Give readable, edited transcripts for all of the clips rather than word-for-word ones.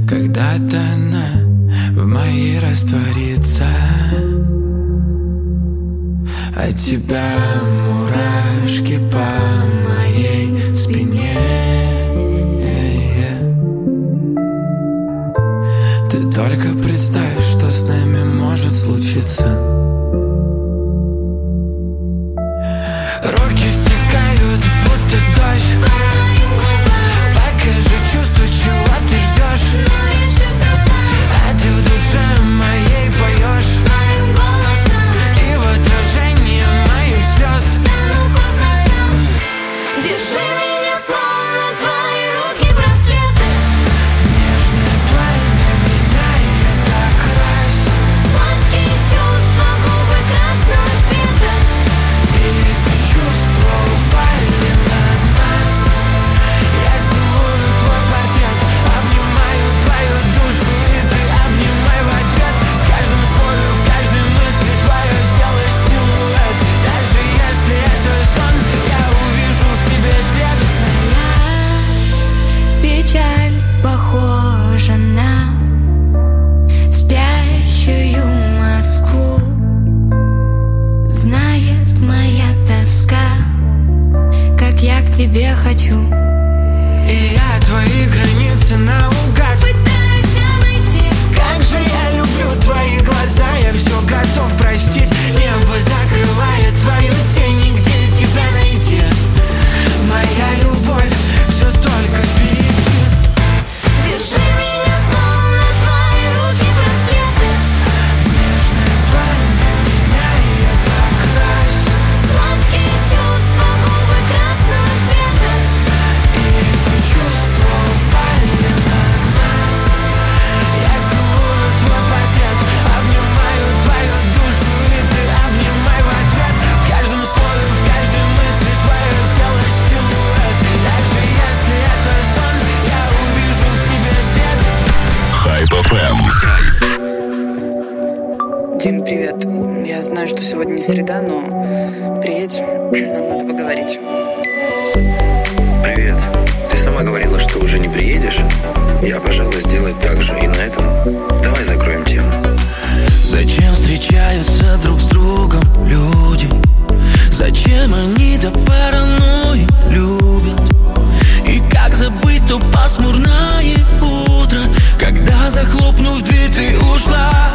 когда-то она в моей растворится. От тебя мурашки по моей спине. Ты только представь, что с нами может случиться. Руки стекают, будто дождь. Покажи чувства, чего ты ждешь. А ты в душе моей поешь. И в отражении моих слез держи меня, словно твои руки браслеты. Нежное пламя меняет окрас. Сладкие чувства, губы красного цвета. И эти чувства упали на нас. Я целую твой портрет, обнимаю твою душу, и ты обнимай в ответ. В каждом слове, в каждой мысли твое тело силуэт. Даже если это сон, я увижу в тебе свет. Печаль похожа на спящую Москву. Знает моя тоска, как я к тебе хочу. И я твои границы наугад Пытаюсь обойти. Как же я люблю твои глаза, я все готов простить. Небо закрывает твою тень, нигде тебя найти. Моя любовь все только впереди. Держи меня, словно твои руки браслеты. Нежное пламя меняет окрас. Сладкие чувства, губы красного цвета. И эти чувства упали на нас. Я целую твой портрет, обнимаю твою душу, и ты обнимай в ответ. В каждом слове, в каждой мысли твое тело силуэт. Даже если это сон, я увижу в тебе свет. Hype FM. Дим, привет. Я знаю, что сегодня не среда, но приедь, нам надо поговорить. Привет. Ты сама говорила, что уже не приедешь. Я, пожалуй, сделать так же. И на этом давай закроем тему. Зачем встречаются друг с другом люди? Зачем они до паранойи любят? И как забыть то пасмурное утро, когда, захлопнув дверь, ты ушла?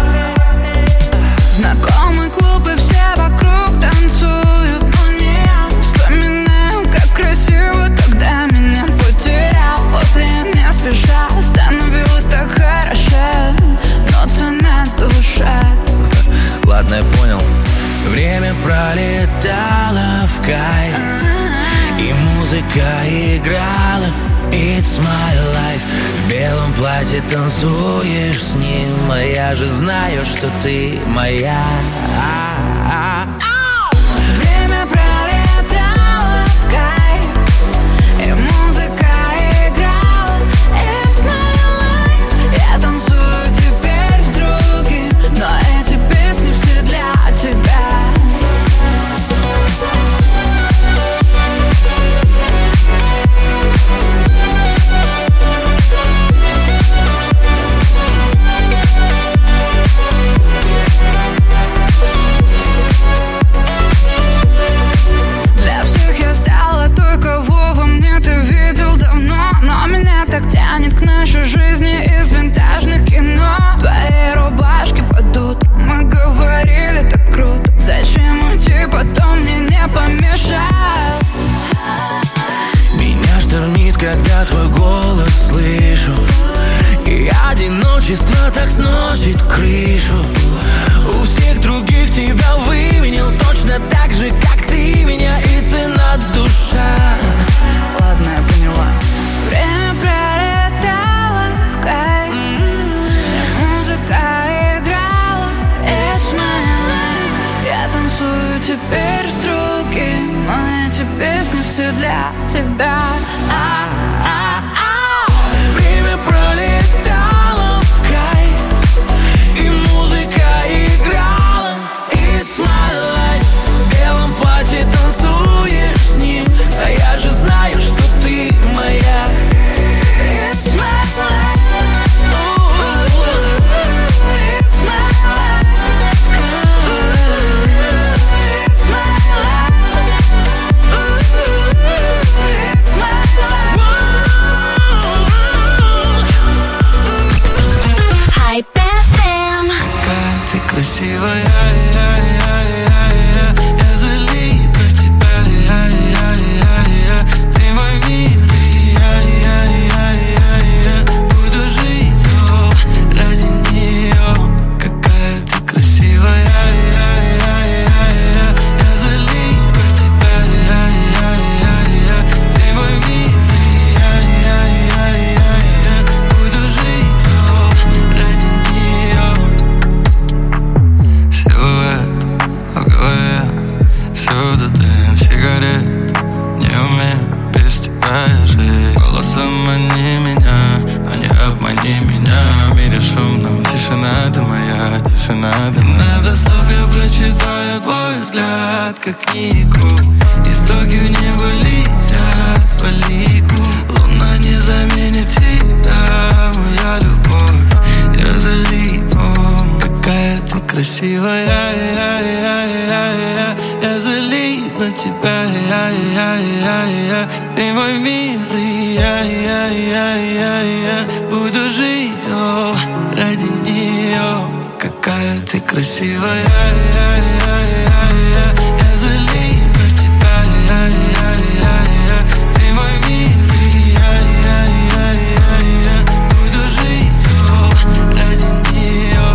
Знакомый клуб, и все вокруг танцуют, но не я. Вспоминаю, как красиво тогда меня потерял. После не спеша становилось так хорошо, но цена душа. Ладно, я понял. Время пролетало в кайф, и музыка играла It's my life. В белом платье танцуешь с ним, а я же знаю, что ты моя. Время пролетало в кайф, и музыка играла It's my life. Я танцую теперь с другим, но эти песни все для тебя. Для всех я стала той, кого во мне ты видел давно, но меня так тянет к нашей жизни из винтажных кино. В твоей рубашке под утро мы говорили так круто. Зачем уйти, потом мне не помешал. Меня штормит, когда твой голос слышу, и одиночество так сносит крышу. У всех других тебя выменил точно так же, как ты меня, и цена душа. Ладно, я поняла. Время пролетало в кайф, музыка играла It's my life. Я танцую теперь с другим, но эти песни все для тебя. Время пролетало в кайф, и музыка тишина, ты моя тишина, ты надо слов, я прочитаю твой взгляд, как книгу, и строки в небо летят по лику. Луна не заменит тебя, моя любовь, я залипом. Какая ты красивая, я залип на тебя, ты мой мир, и я буду жить, ради нее. Какая ты красивая, я залип на тебя, ты мой мир, и я буду жить, ради нее.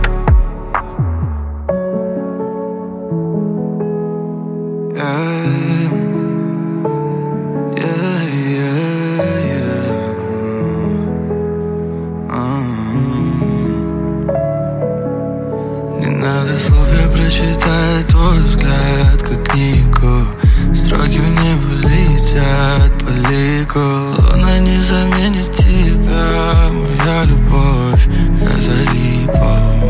Не надо слов, я прочитаю твой взгляд, как книгу. Строки в небо летят по лику. Луна не заменит тебя, моя любовь, я залипом.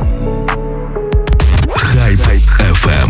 Хайп FM.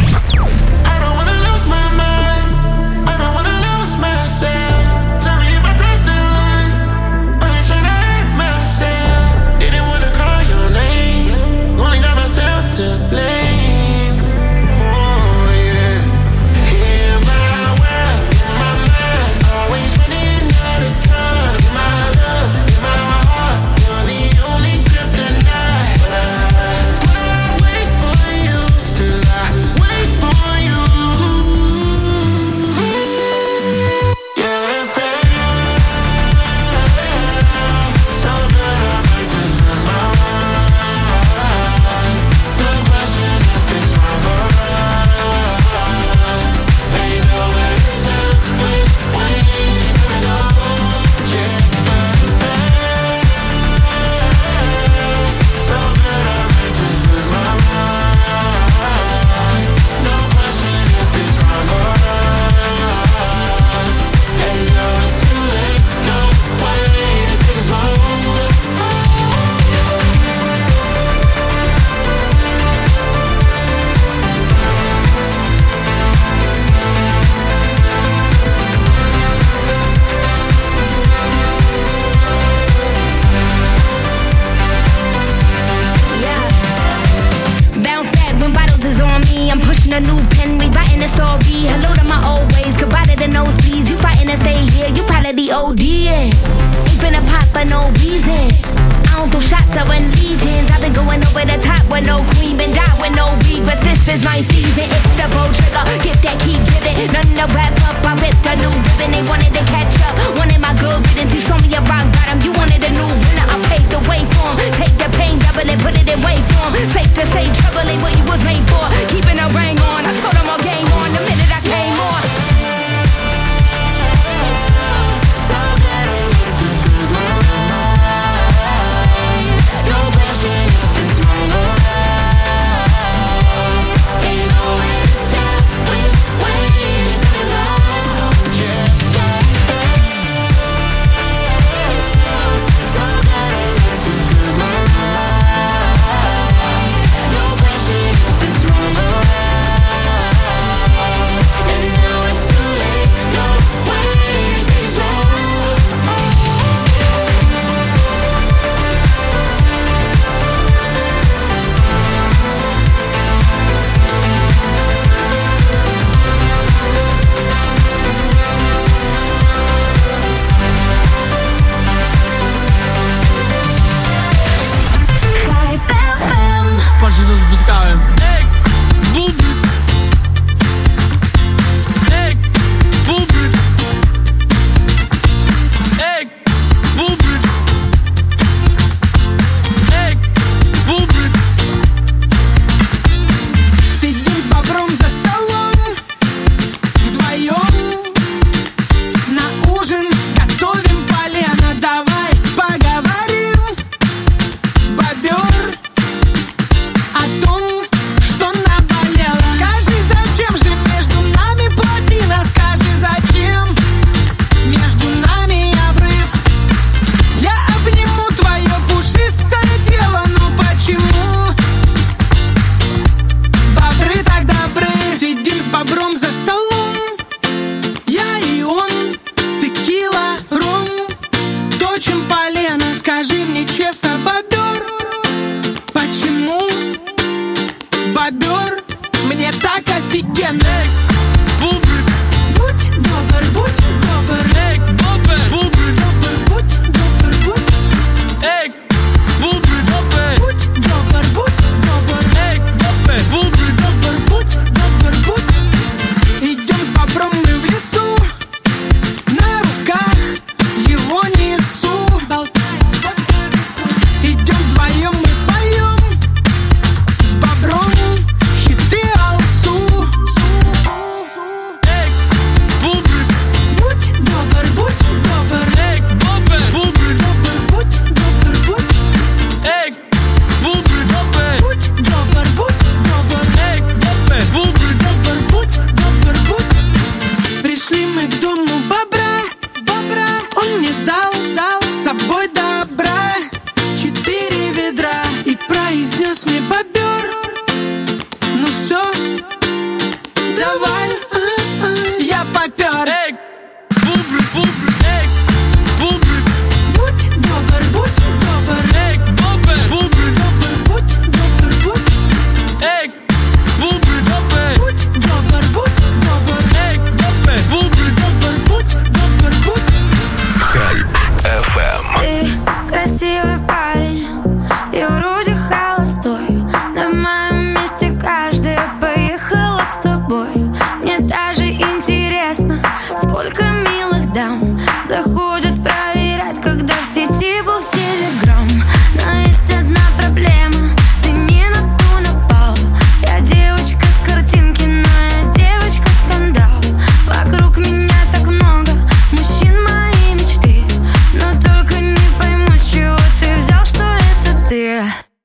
писать, когда в сети был в Телеграм. Но есть одна проблема, ты не на ту напал. Я девочка с картинки, но я девочка-скандал. Вокруг меня так много мужчин моей мечты, но только не пойму, с чего ты взял, что это ты.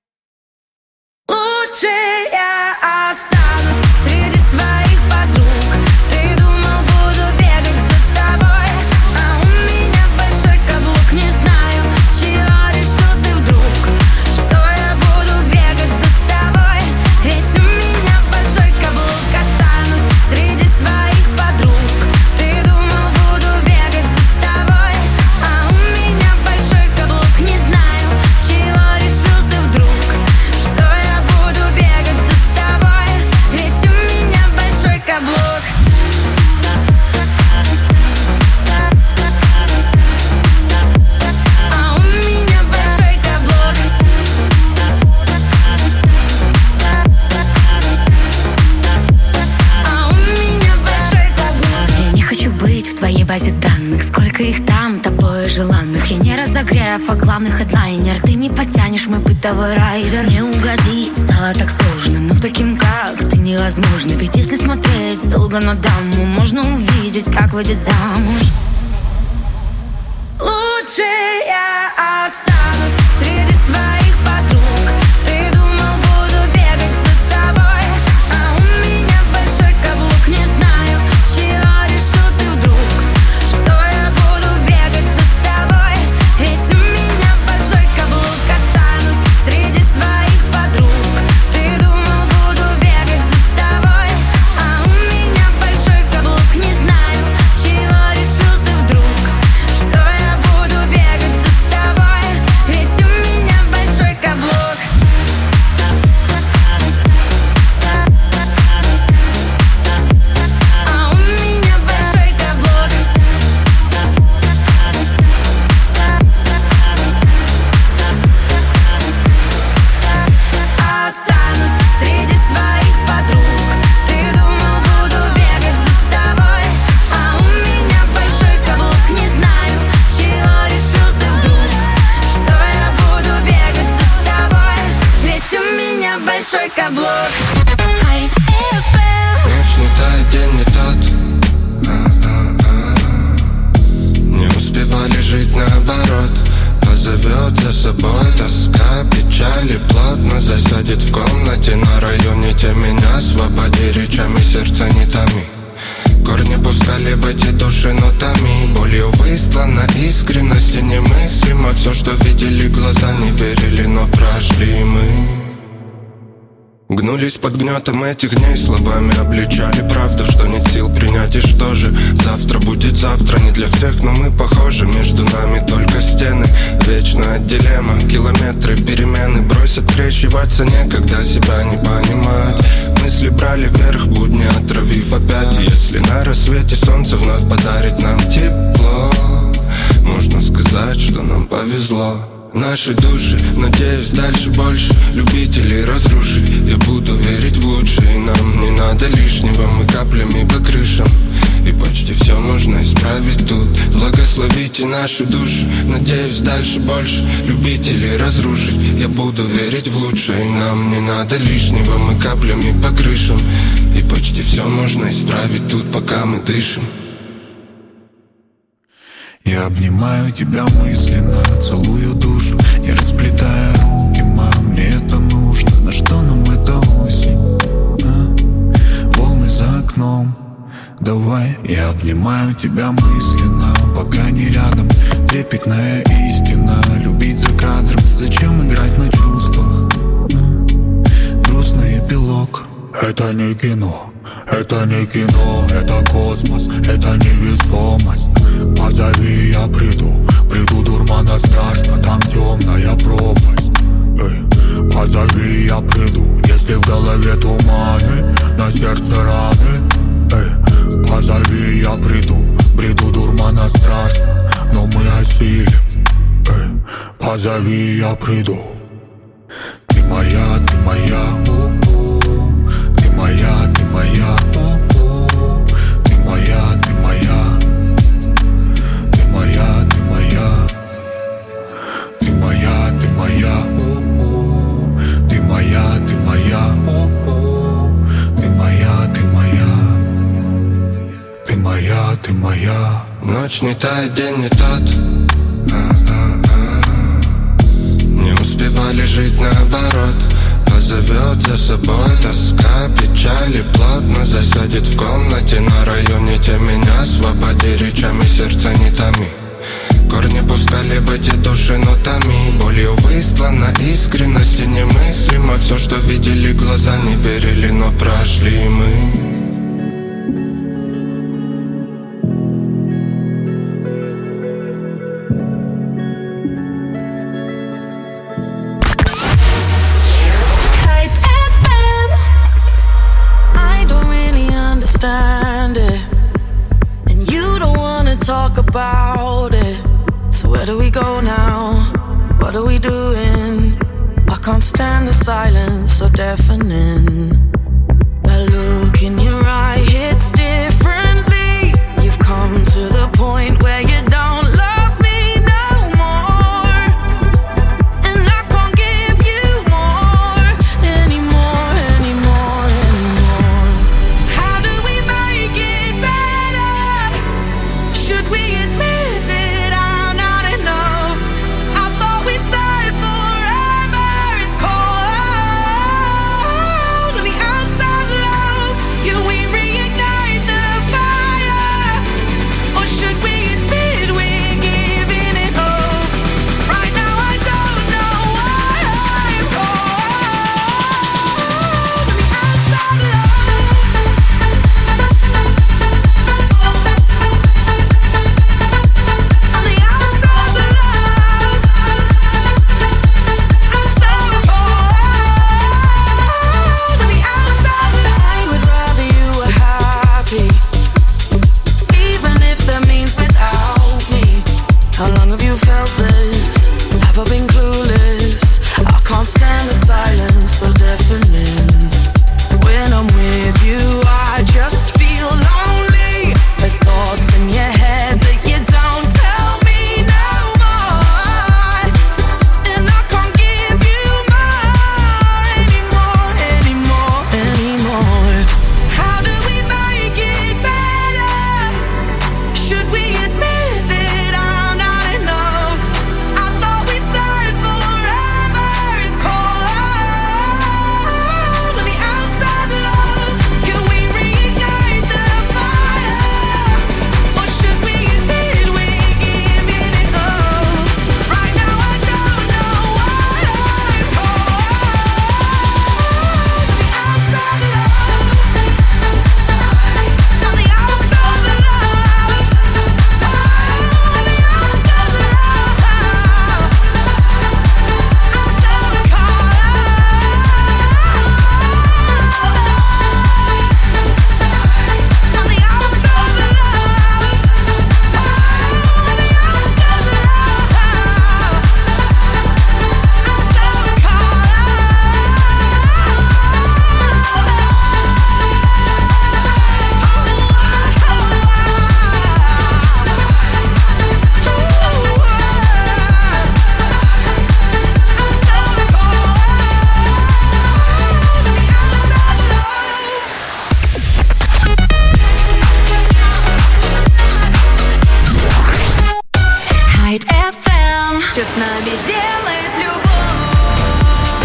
Лучше я останусь среди своих подруг. Ты думал, буду бегать за тобой, а у меня большой каблук. Не знаю, с чего решил ты вдруг, что я буду бегать за тобой. Ведь у меня большой каблук. Останусь среди своих подруг. Ты думал, буду бегать за тобой, а у меня большой каблук. Не знаю, с чего решил ты вдруг, что я буду бегать за тобой. Ведь у меня большой каблук. А у меня большой каблук. А у меня большой каблук. Я не хочу быть в твоей базе данных. Сколько их там, тобой желанных. Я не разогрев, а главный хедлайнер. Ты не потянешь мой бытовой райдер. Не угодить стало так сложно, но таким как ты невозможно. Ведь если смотреть долго на даму, можно увидеть, как выйдет замуж. Лучше я останусь среди своих подруг. Ты думал, буду бегать за тобой, а у меня большой каблук. Не знаю, с чего решил ты вдруг, что я буду бегать за тобой. Ведь у меня большой каблук. Останусь среди своих подруг. Ты думал, буду бегать за тобой, а у меня большой каблук. Не знаю, с чего решил ты вдруг, что я буду бегать за тобой. Ведь у меня большой каблук. А у меня большой каблук. Останусь среди своих подруг. Ты думал, буду бегать за тобой, а у меня большой каблук. Не знаю, с чего решил ты вдруг, что я буду бегать за тобой. Ведь у меня большой каблук. Хай FM. Ночь не та, день не тот. Не успевали жить наоборот. Позовет за собой тоска, печаль и плотно засядет в комнате на районе. Те меня освободи, речами сердца не томи. Корни пускали в эти души нотами. Болью выслана искренность и немыслимо. Все, что видели глаза, не верили, но прошли мы. Гнулись под гнетом этих дней, словами обличали правду, что нет сил принять, и что же завтра будет завтра, не для всех, но мы похожи. Между нами только стены, вечная дилемма. Километры, перемены, бросят крещиваться некогда, себя не понимать. Мысли брали вверх, будни отравив опять. Если на рассвете солнце вновь подарит нам тепло, можно сказать, что нам повезло. Наши души, надеюсь, дальше больше любителей разрушить. Я буду верить в лучшее, и нам не надо лишнего. Мы каплями по крышам, и почти все можно исправить тут. Благословите наши души, надеюсь, дальше больше любителей разрушить. Я буду верить в лучшее, и нам не надо лишнего. Мы каплями по крышам, и почти все можно исправить тут, пока мы дышим. Я обнимаю тебя мысленно, целую душу, не расплетая руки, мам, мне это нужно. На что нам эта осень? Волны за окном. Давай, я обнимаю тебя мысленно, пока не рядом. Трепетная истина, любить за кадром. Зачем играть на чувствах? Грустный эпилог. Это не кино, это не кино, это космос, это невесомость. Позови, я приду, приду, дурмана страшно, там темная пропасть. Позови, я приду, если в голове туманы, на сердце раны. Позови, я приду, приду, дурмана страшно, но мы осилим. Позови, я приду. Ты моя, ты моя, ты моя, ты моя, ты моя, ты моя, ты моя, Ночь не та, день не тот. Не успевали жить наоборот. Позовет за собой тоска, печали плотно засядет в комнате на районе. Те меня освободи, речами сердца не томи. Корни пускали в эти души нотами. Болью выслана искренность и немыслимо. Все, что видели глаза, не верили, но прошли мы. Talk about it. So where do we go now? What are we doing? I can't stand the silence so deafening. That look in your eye hits differently. You've come to the point where you don't love me no more, and I can't give you more anymore. How do we make it better? Should we admit that I'm not enough? I thought we said forever. It's cold on the outside, love. Can we reignite the fire? Or should we admit we're giving it up? Right now I don't know why I'm cold on the outside, stand the silence so deafening. When I'm with you, I just feel lonely. There's thoughts in your head that you don't tell me no more, and I can't give you more anymore. How do we make it better? Should we admit that I'm not enough? I thought we said forever. It's cold on the outside, love. Can we reignite the fire? Or should we admit we're giving it up? Right now I don't know why I'm cold on the outside, love. On the outside, love. I'm so Hyde FM. Что с нами делает любовь?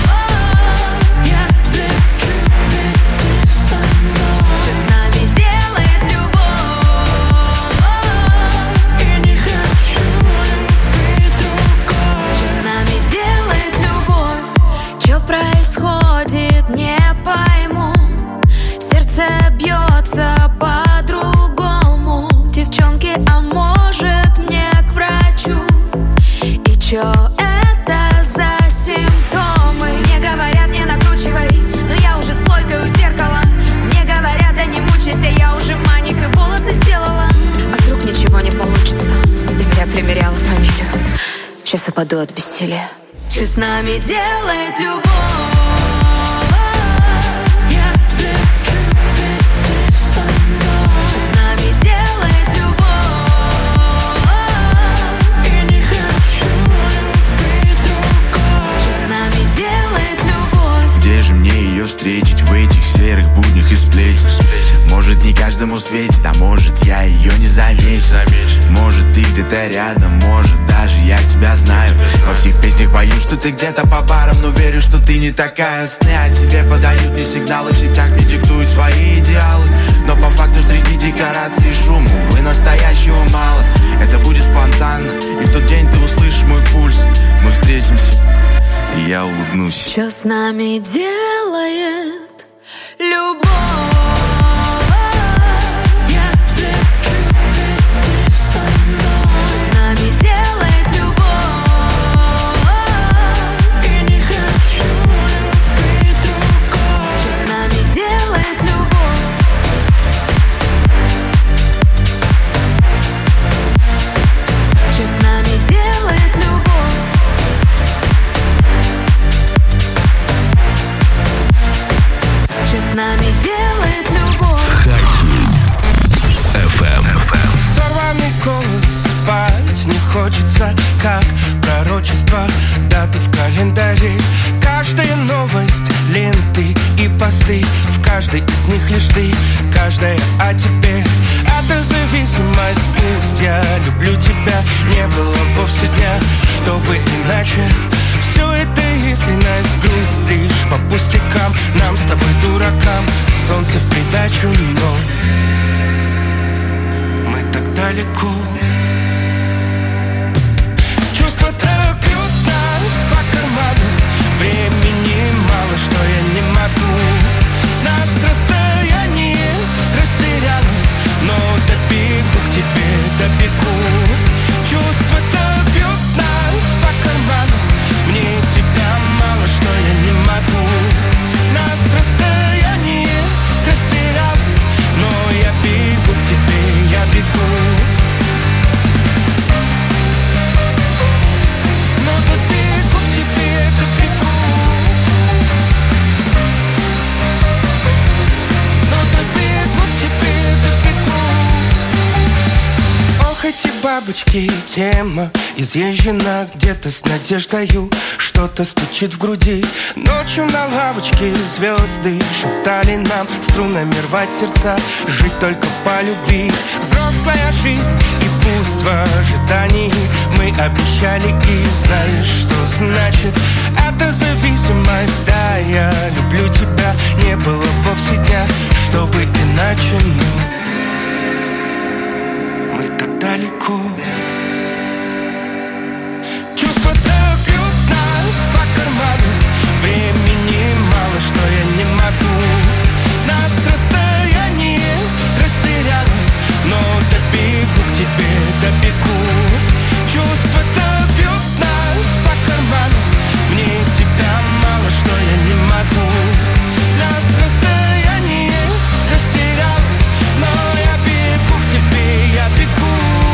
Что с нами делает любовь? И не хочу любви другой. Что с нами делает любовь? Что происходит, не пойму. Сердце бьется по-другому. Девчонки, а может мне к врачу? И чё это за симптомы? Мне говорят, не накручивай, но я уже с плойкой у зеркала. Мне говорят, да не мучайся, я уже маник и волосы сделала. А вдруг ничего не получится? И зря примеряла фамилию. Сейчас упаду от бессилия. Что с нами делает любовь? Что с нами делает любовь? И не хочу любви другой. Что с нами делает любовь? Где же мне ее встретить в этих серых буднях и сплетен? Может, не каждому светит, а может, я ее не заметил. Может, где-то рядом, может, даже я тебя знаю. Во всех песнях пою, что ты где-то по барам, но верю, что ты не такая. Сны о тебе подают мне сигналы, в сетях мне диктуют свои идеалы. Но по факту среди декораций и шума, увы, настоящего мало. Это будет спонтанно, и в тот день ты услышишь мой пульс. Мы встретимся, и я улыбнусь. Что с нами делает любовь? С нами делает любовь. Сорванный голос, спать не хочется, как пророчество, даты в календаре. Каждая новость, ленты и посты, в каждой из них лишь ты, каждая о тебе. Это зависимость, пусть я люблю тебя, не было вовсе дня, чтобы иначе. Все это искренность, грусть лишь по пустякам, нам с тобой, дуракам, солнце в придачу, но мы так далеко. Чувства так бьют нас по карману, времени мало, что я не могу. Нас расстояние растеряло, но добегу к тебе, добегу. Чувства так бьют нас по карману, мне тебя мало, что я не могу. Нас расстояние растеряло, но я бегу к тебе, я бегу. Но добегу к тебе, добегу. Но добегу к тебе, добегу. Ох, эти бабочки, тема изъезжена где-то с надеждою. Что-то стучит в груди. Ночью на лавочке звезды шептали нам струнами рвать сердца, жить только по любви. Взрослая жизнь, и пусть в ожидании мы обещали и знаешь, что значит это зависимость. Да, я люблю тебя, не было вовсе дня, чтобы иначе, но мы так далеко. Чувства так бьют нас по карману, времени мало, что я не могу. Нас расстояние растеряло, но добегу к тебе, добегу. Чувства так бьют нас по карману, мне тебя мало, что я не могу. Нас расстояние растеряло, но я бегу к тебе, я бегу.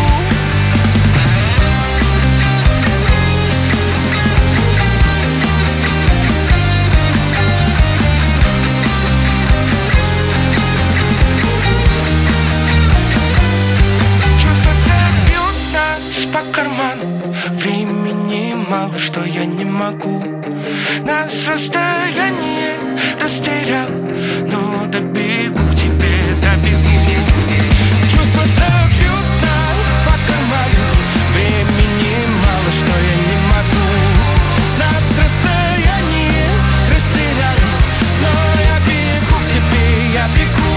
По карману, времени мало, что я не могу. Нас расстояние растерял, но добегу к тебе, добегу. Чувства так бьют нас по карману, времени мало, что я не могу. Нас расстояние растерял, но я бегу к тебе, я бегу.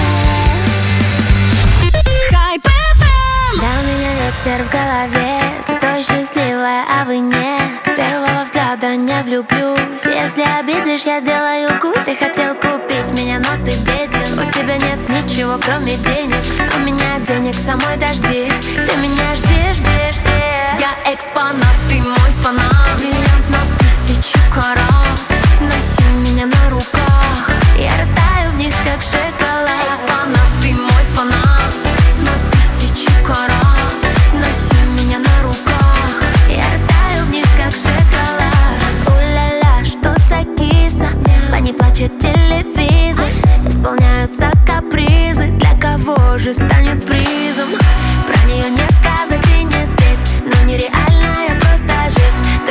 Хайп FM. Да, у меня ветер в голове, зато счастливая, а вы нет. С первого взгляда не влюблюсь. Если обидишь, я сделаю укус. Ты хотел купить меня, но ты беден. У тебя нет ничего, кроме денег. У меня денег самой дожди. Ты меня жди, жди, жди. Я экспонат, ты мой фанат. Бриллиант на 1000 карат. Носи меня на руках, я растаю в них, как шоколад. Экспонат, ты мой фанат. На 1000 карат. Носи меня на руках, я растаю в них, как шоколад. У-ля-ля, что за киса? По ней плачет телевизор. Исполняются капризы. Для кого же станет призом? Про нее не сказать и не спеть, но нереальная просто жесть.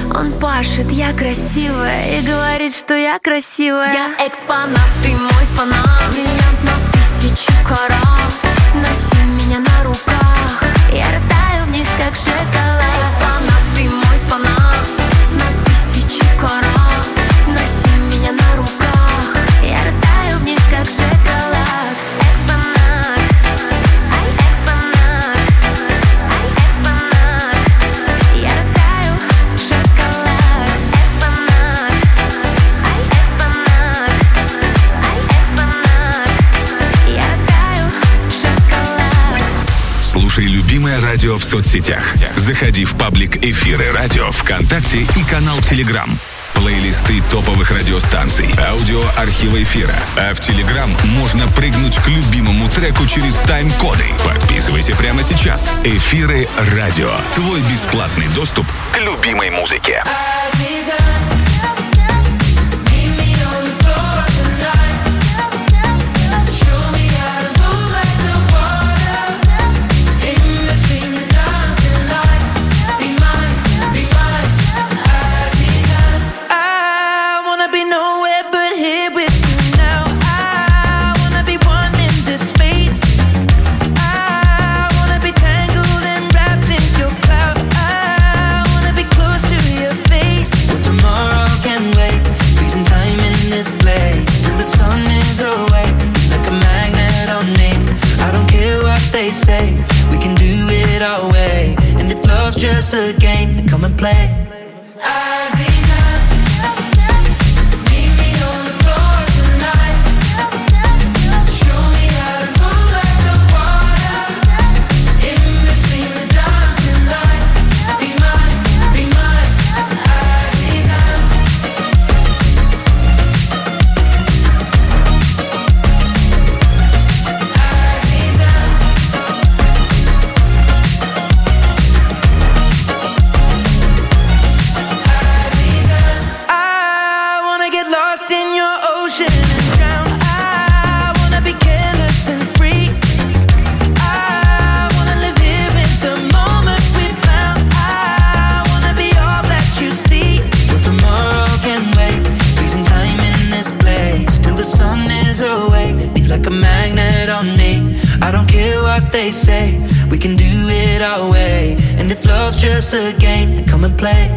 Он пашет, я красивая, и говорит, что я красивая. Я экспонат, ты мой фанат. Бриллиант на 1000 карат. Носи меня на руках, я растаю в них, как шоколад. Экспонат, ты мой фанат. На 1000 карат. Носи меня на руках, я растаю в них, как шоколад. Экспонат, ай, экспонат, ай, экспонат. Я растаю шоколад. Экспонат, ай, экспонат, ай, экспонат. Я растаю шоколад. Слушай любимое радио в соцсетях. Заходи в паблик «Эфиры радио» ВКонтакте и канал Телеграм. Плейлисты топовых радиостанций, аудиоархива эфира. А в Телеграм можно прыгнуть к любимому треку через тайм-коды. Подписывайся прямо сейчас. «Эфиры радио». Твой бесплатный доступ к любимой музыке. Just a game, then come and play. They say we can do it our way, and if love's just a game, then come and play.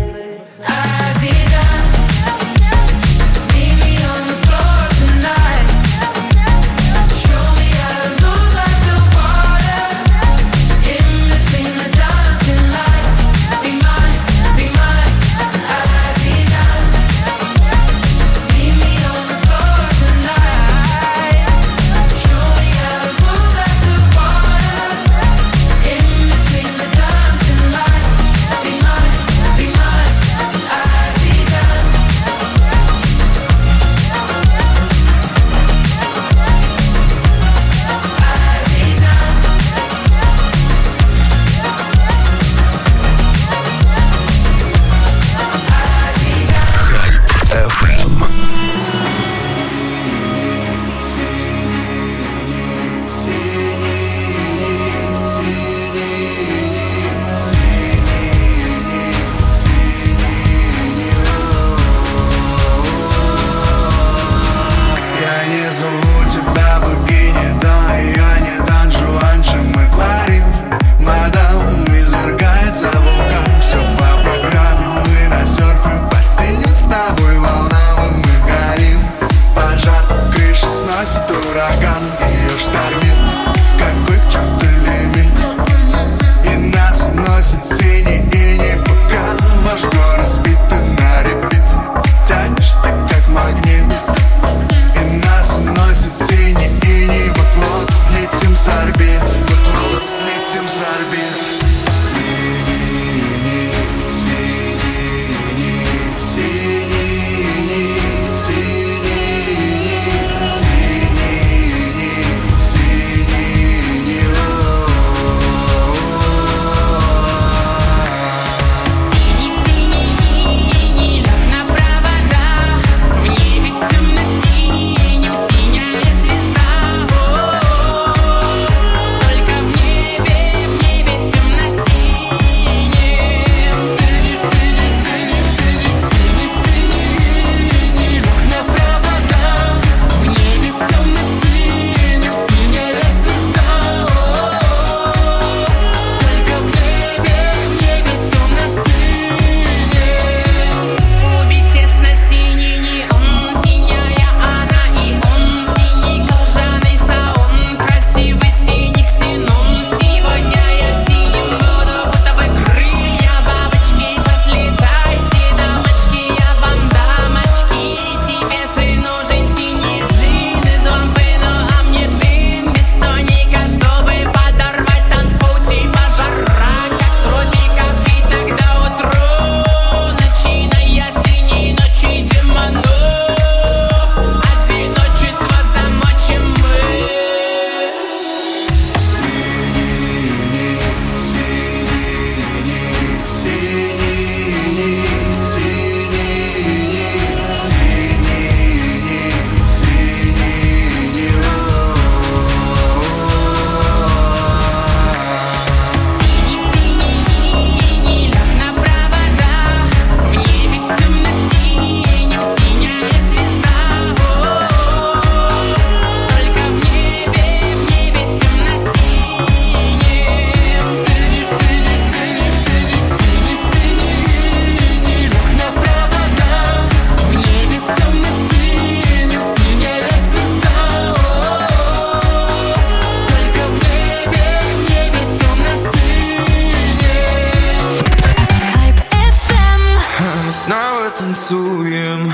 танцуем,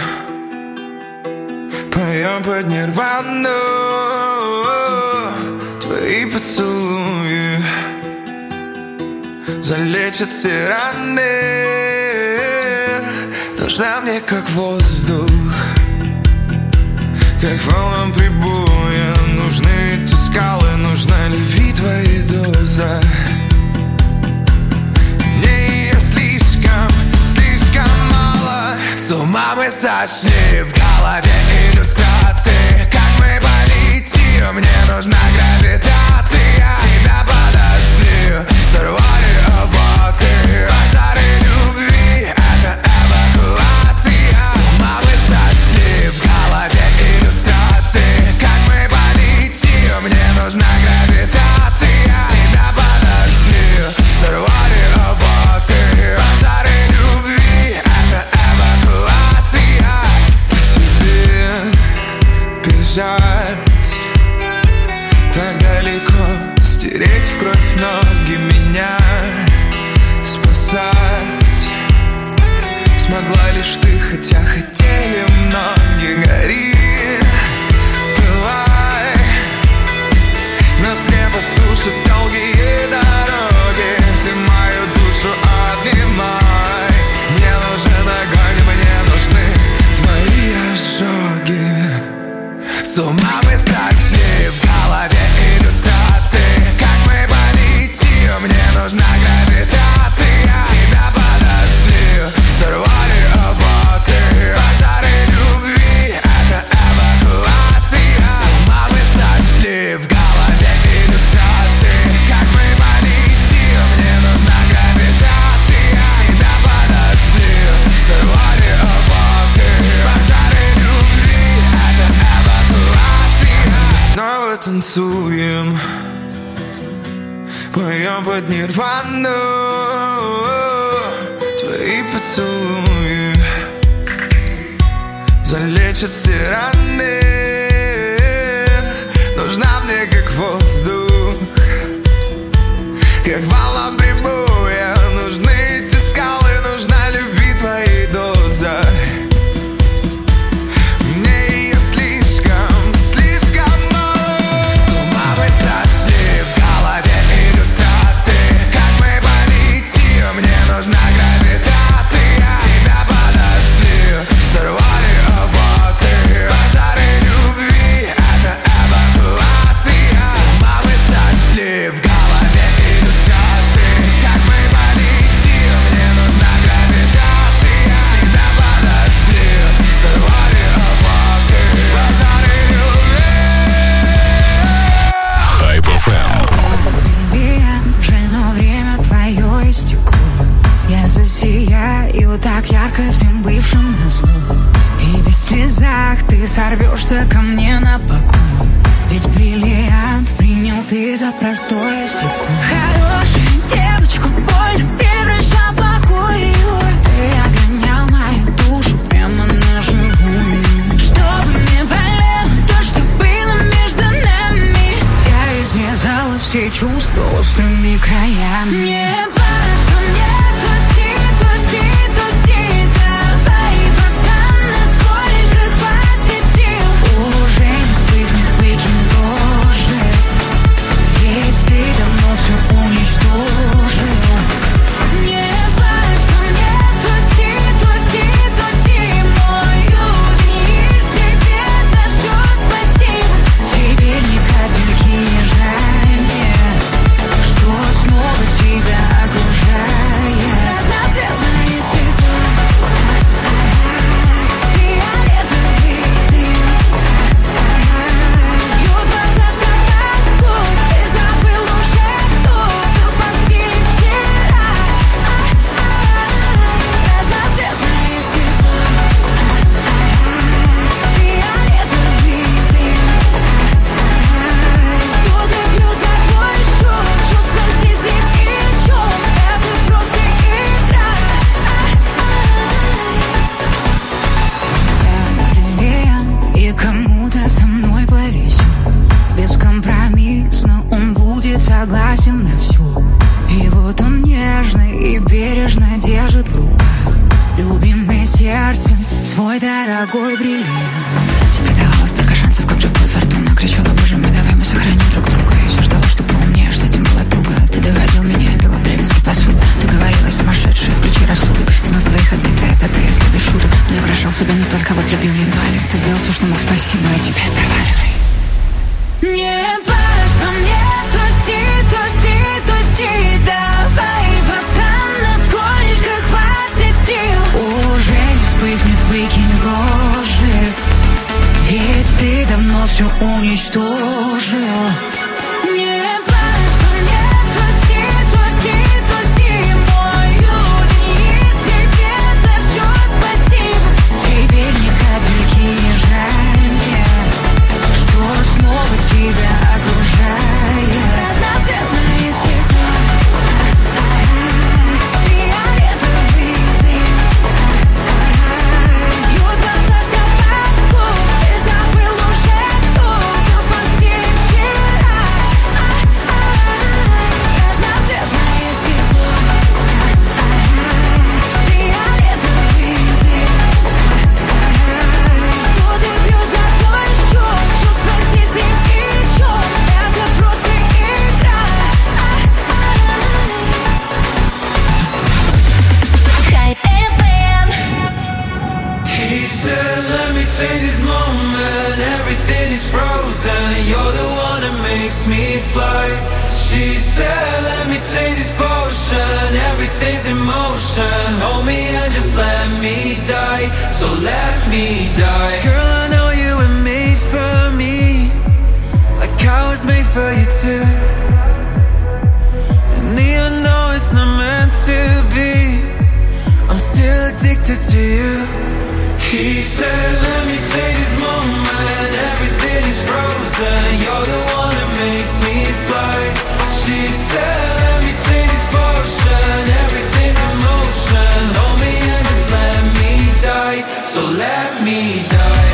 поем под нирвану. Твои поцелуи залечат все раны. Нужна мне как воздух, как волнам прибоя. Нужны эти скалы, нужна любви твоя доза. Мне ее слишком, слишком мало. С ума мы сошли, в голове иллюстрации. Как мы полетим, мне нужна гравитация. Тебя подожди, сорвали овации. Пожары любви, это эвакуация. С ума мы сошли, в голове иллюстрации. Как мы полетим, мне нужна гравитация. Тебя подожди, сорвали овации. Пожары любви, это эвакуация. К тебе бежать так далеко, стереть в кровь ноги, меня спасать смогла лишь ты, хотя хотели многие. Гори, пылай, нас небо тушат долгие дороги. Ты мою душу обнимай. Мне нужен огонь, мне нужны твои ожоги. С ума мы сошли, в голове иллюстрации. Как мы полетим, мне нужна гравитация. Тебя подожди, сорвали овации. Пожары любви, это эвакуация. С ума мы сошли, в голове иллюстрации. Как мы полетим, мне нужна гравитация. Тебя подожди, сорвали овации. Пожары любви, это эвакуация. Снова танцуем, поем под нирвану. Твои поцелуи залечат все раны. Нужна мне как воздух, как волнам прибоя. Нужны эти скалы, нужна любви твоей доза. Мне ее слишком, слишком мало. С ума мы сошли, в голове иллюстрации. Как мы полетим, мне нужна гравитация. Тебя подожди, сорвали овации. Пожары любви, это эвакуация. С ума мы сошли, в голове иллюстрации. Как мы полетим, мне нужна гравитация. Тебя подожди, сорвали овации. Пожары любви. Hype FM. Привет, жаль, но время твое истекло. Я засияю так ярко всем бывшим назло. И без слезах ты сорвешься ко мне на поклон. Ведь бриллиант принял ты за простое стекло. Хорошая девочка, больно превращал в плохую. Ты огонял мою душу прямо на живую. Чтобы не болело то, что было между нами. Я изрезала все чувства острыми краями. Не важно мне, тусти, давай, пацан, насколько хватит сил. Уже не вспыхнет, выкинь тоже. Ведь ты давно все уничтожил. Не важно мне, тусти, мой ювелир. Тебе за все спасибо. Теперь ни капельки не жаль мне, что снова тебя окружает. Разноцветное стекло, фиолетовый дым. Бьют глаза с тобой, ты забыл уже, кто был в постели вчера. Разноцветное стекло, фиолетовый дым. Кто-то пьет за твой счет, чувства здесь ни при чем. Это просто игра. Бриллиант, и кому-то со мной повезет. Бескомпромиссно он будет согласен на все. И вот он нежно и бережно держит в руках любимый сердцем, свой дорогой бриллиант. Тебе давала столько шансов, как же под фортуна. Кричала, боже мой, давай мы сохраним друг друга. Я все ждала, что поумнеешь, с этим было туго. Ты доводил меня, я пила в дребезги посуду. Ты говорила, сумасшедшая, включи рассудок. Из нас двоих отбитая, это ты, если без шуток. Но я украшал себя не только, вот любил едва ли. Ты сделал все, что мог, спасибо, а теперь проваливай. Не плачь по мне, тусти, тусти, тусти. Давай, пацан, насколько хватит сил. Уже не вспыхнет, выкинь рожи. Ведь ты давно все уничтожил. Не плачь по мне, тусти, тусти, тусти. Мой юность, тебе за все спасибо. Теперь ни капельки не жаль мне, что снова тебя окружает. Разноцветное стекло, фиолетовый дым. Бьют глаза с тобой, ты забыл уже то, кто в постели вчера. Разноцветное стекло, фиолетовый дым. Кто-то бьет за твой счет, чувства здесь ни при чем. Это просто игра. Hype FM. He said, let me take this moment, everything is frozen. You're the one that makes me fly. She said, let me take this potion, everything's in motion. Hold me and just let me die, so let me die. Girl, I know you were made for me, like I was made for you too. And even though it's not meant to be, I'm still addicted to you. He said, let me take this moment, everything is frozen. You're the one that makes me fly. She said, let me take this potion, everything's in motion. Hold me and just let me die, so let me die.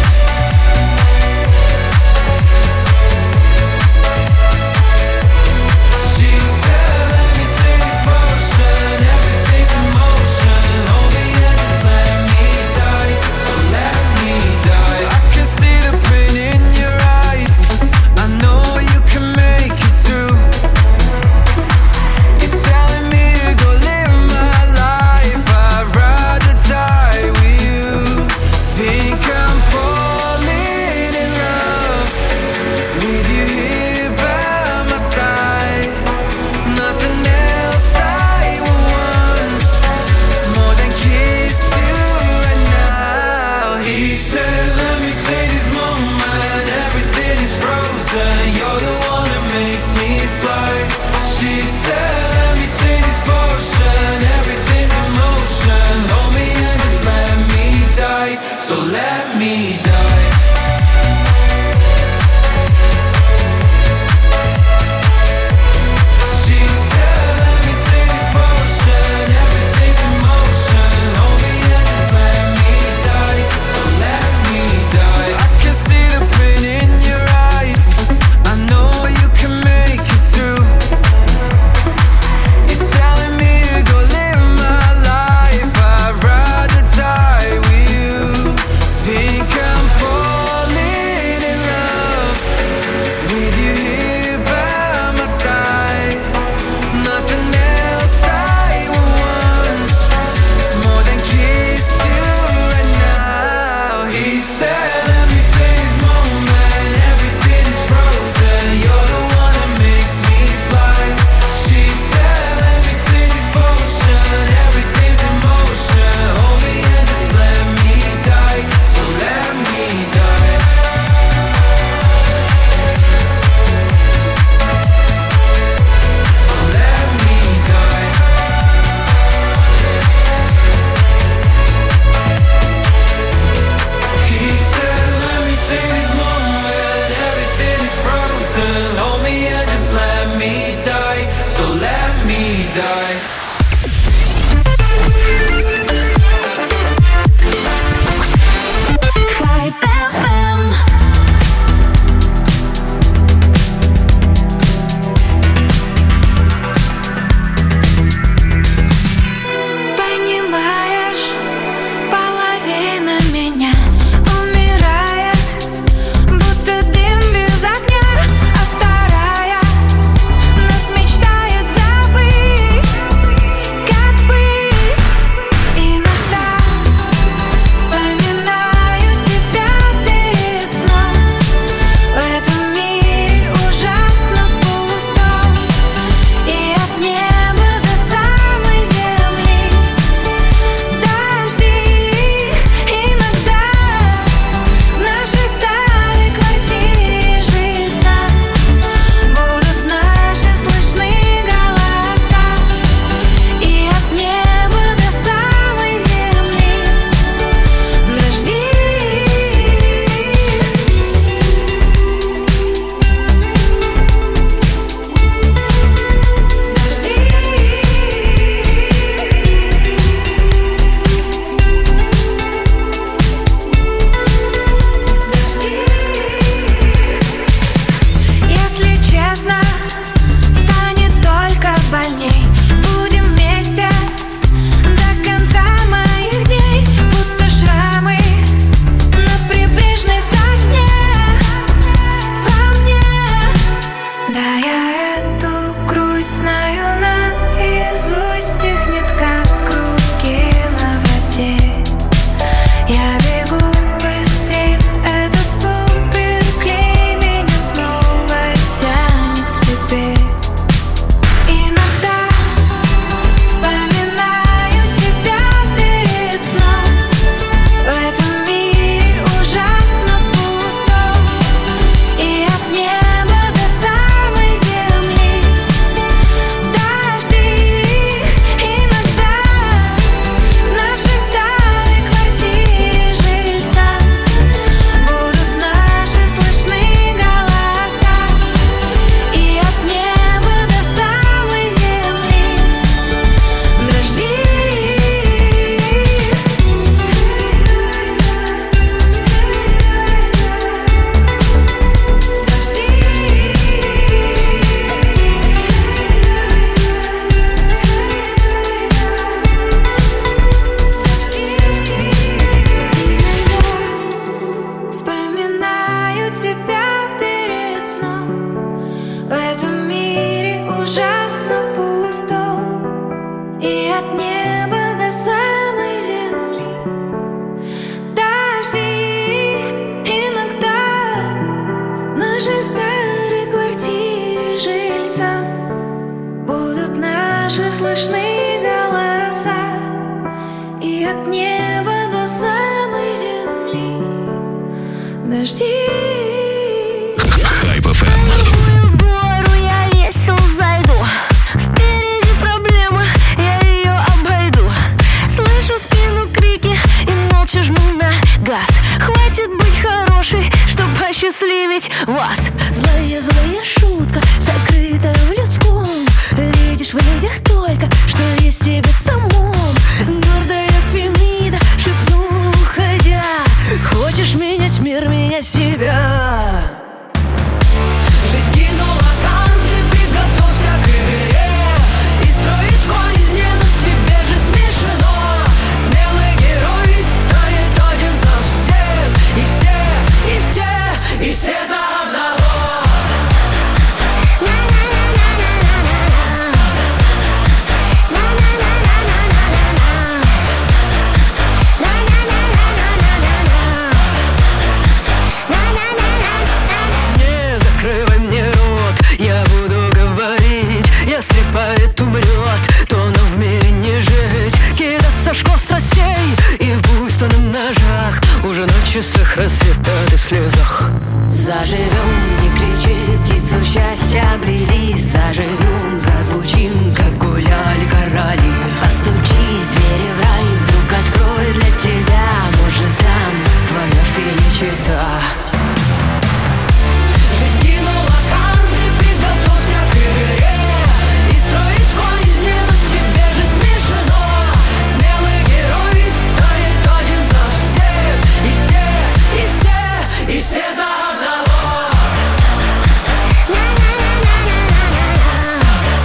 She said, let me take this potion, everything's in motion. Hold me and just let me die, so let me die. I can see the pain in your eyes, I know you can make it through. You're telling me to go live my life, I'd rather die with you. Think I'm falling in love with you here by my side. Nothing else I would want more than kiss you right now. He said, let me take this moment, everything is frozen. You're the one that makes me fly. She said, let me take this potion, everything's in motion. Hold me and just let me die, so let me die. She said, let me take this potion, everything's in motion. Hold me and just let me die, so let me die. I can see the pain in your eyes, I know you can make it through. You're telling me to go live my life, I'd rather die with you. ужасно пусто, и от неба до самой земли дожди иногда в нашей старой квартире жильца будут наши слышны голоса, и от неба до самой земли дожди. Хайп FM. Хватит быть хорошей, чтобы осчастливить вас. Злая шутка, закрыта в людском. Видишь в людях только, что есть в тебе самом. Гордая Фемида шепнула, уходя: хочешь менять мир, менять себя. Жизнь кинула карты, приготовься к игре и строить козни, но тебе же смешно. Смелый герой стоит один за всех, и все за одного. Не закрывай мне рот, я буду говорить. Если поэт умрет, то нам в мире не жить. Кидаться в школ страстей и в буйственных ножах уже на часах рассветает и слезах. Заживем, не кричи, птицу счастья обрели. Заживем, зазвучим, как гуляли короли. Постучись, двери в рай вдруг откроет для тебя. Может, там твоя феличита. Жизнь кинула карты, приготовься к игре и строить козни, но тебе же смешно. Смелый герой стоит один за всех, и все за одного.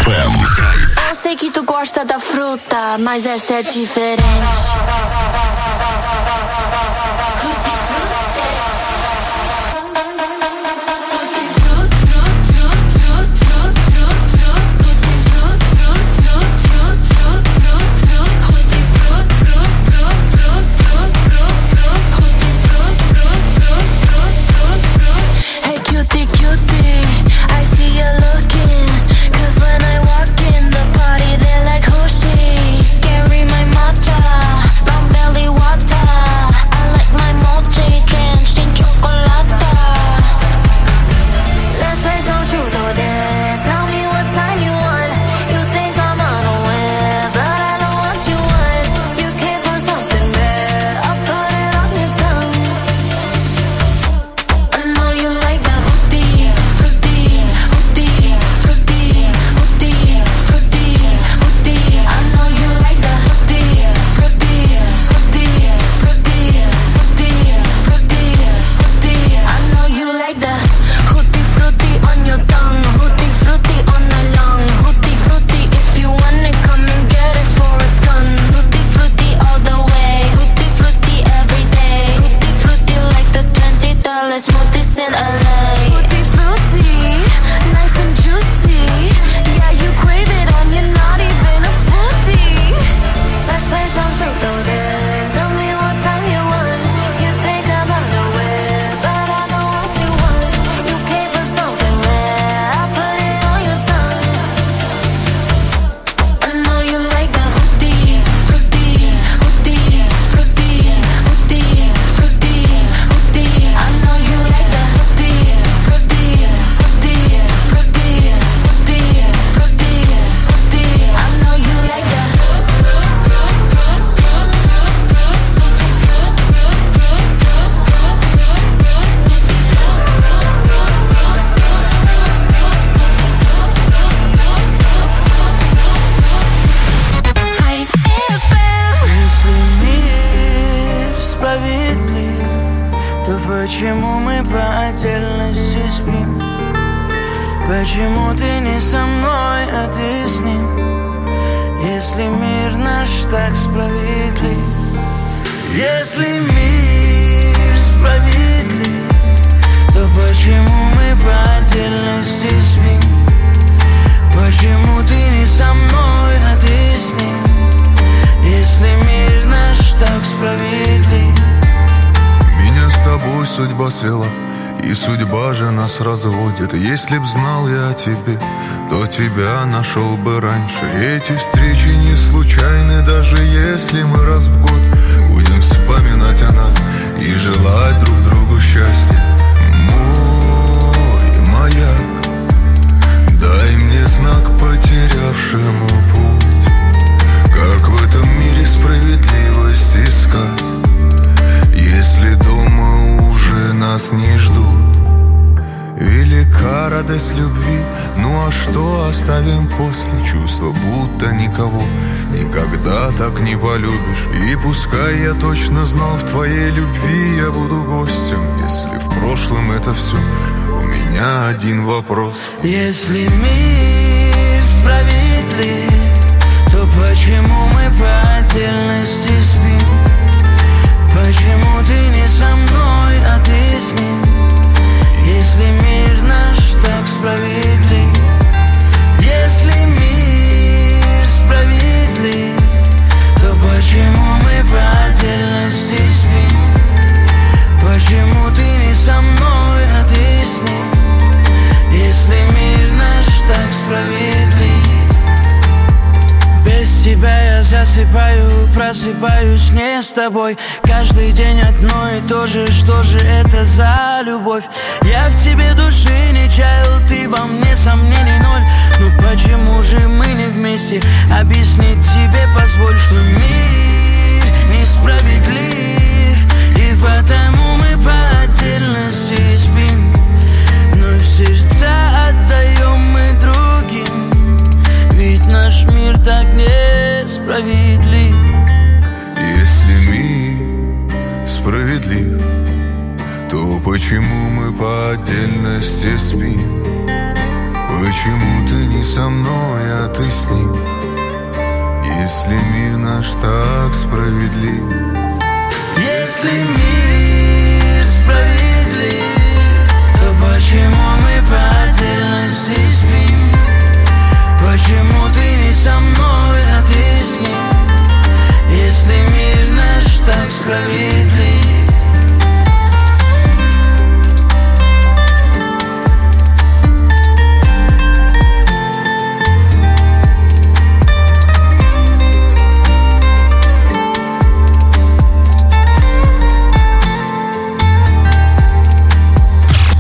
Eu sei que tu gosta da fruta, mas essa é diferente. Hey cutie, cutie, I see you looking. 'Cause when I walk in the party, they're like, who's she? Carry my matcha, brown belly water. I like my mochi drenched in chocolate. Let's play some truth or dare. Tell me what time you want. You think I'm unaware, but I know what you want. You came for something rare. I'll put it on your tongue. I know you like that hootie, fruity, hootie, fruity, hootie, fruity, hootie. I know you like that hootie, fruity, hootie, fruity, hootie, fruity, hootie. I know you like that hootie, fruity on your tongue, hootie, fruity on the lung, hootie, fruity. If you want it, come and get it for a gun. Hootie, fruity all the way, hootie, fruity every day, hootie, fruity like the $20 smoothies in LA. Hootie, fruity, nice and juicy. Yeah, you crave it and you're not even a foodie. Let's play some truth or dare. Tell me what time you want. You think I'm unaware, but I know what you want. You came for something rare. I put it on your tongue. I know you like that hootie, fruity, hootie, fruity, hootie, fruity, hootie. I know you like that hootie, fruity, hootie, fruity, hootie, fruity, hootie. I know you like that. Hype FM. Если мир справедлив, то почему мы по отдельности спим? Почему ты не со мной, а ты с ним? Если мир наш так справедлив. Если мир справедлив, то почему мы по отдельности спим? Почему ты не со мной, а ты с ним? Если мир наш так справедлив. Меня с тобой судьба свела, и судьба же нас разводит. Если б знал я о тебе, то тебя нашел бы раньше. Эти встречи не случайны, даже если мы раз в год будем вспоминать о нас и желать друг другу счастья. Мой маяк, дай мне знак потерявшему путь. Как в этом мире справедливость искать, если дома уже нас не ждут? Велика радость любви, ну а что оставим после? Чувства, будто никого никогда так не полюбишь. И пускай я точно знал, в твоей любви я буду гостем. Если в прошлом это все, у меня один вопрос. Если мир справедлив, то почему мы по отдельности спим? Почему ты не со мной, а ты с ним? Если мир наш так справедлив. Если мир справедлив, то почему мы по отдельности спим? Почему ты не со мной, а ты с ним? Если мир наш так справедлив. Без тебя я засыпаю, просыпаюсь не с тобой. Каждый день одно и то же, что же это за любовь? Я в тебе души не чаял, ты во мне сомнений ноль. Ну почему же мы не вместе? Объяснить тебе позволь, что мир несправедлив, и потому мы по отдельности спим. Но в сердца отдаем мы другим, ведь наш мир так несправедлив. Если мир справедлив, то почему мы по отдельности спим? Почему ты не со мной, а ты с ним? Если мир наш так справедлив. Если мир справедлив, то почему мы по отдельности спим? Почему ты не со мной, а ты с ним? Если мир наш так справедлив.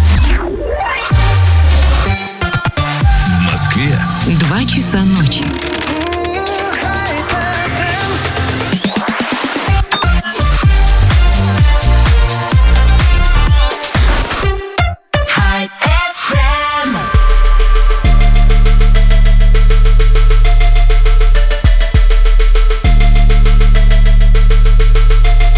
В Москве 2 часа ночи.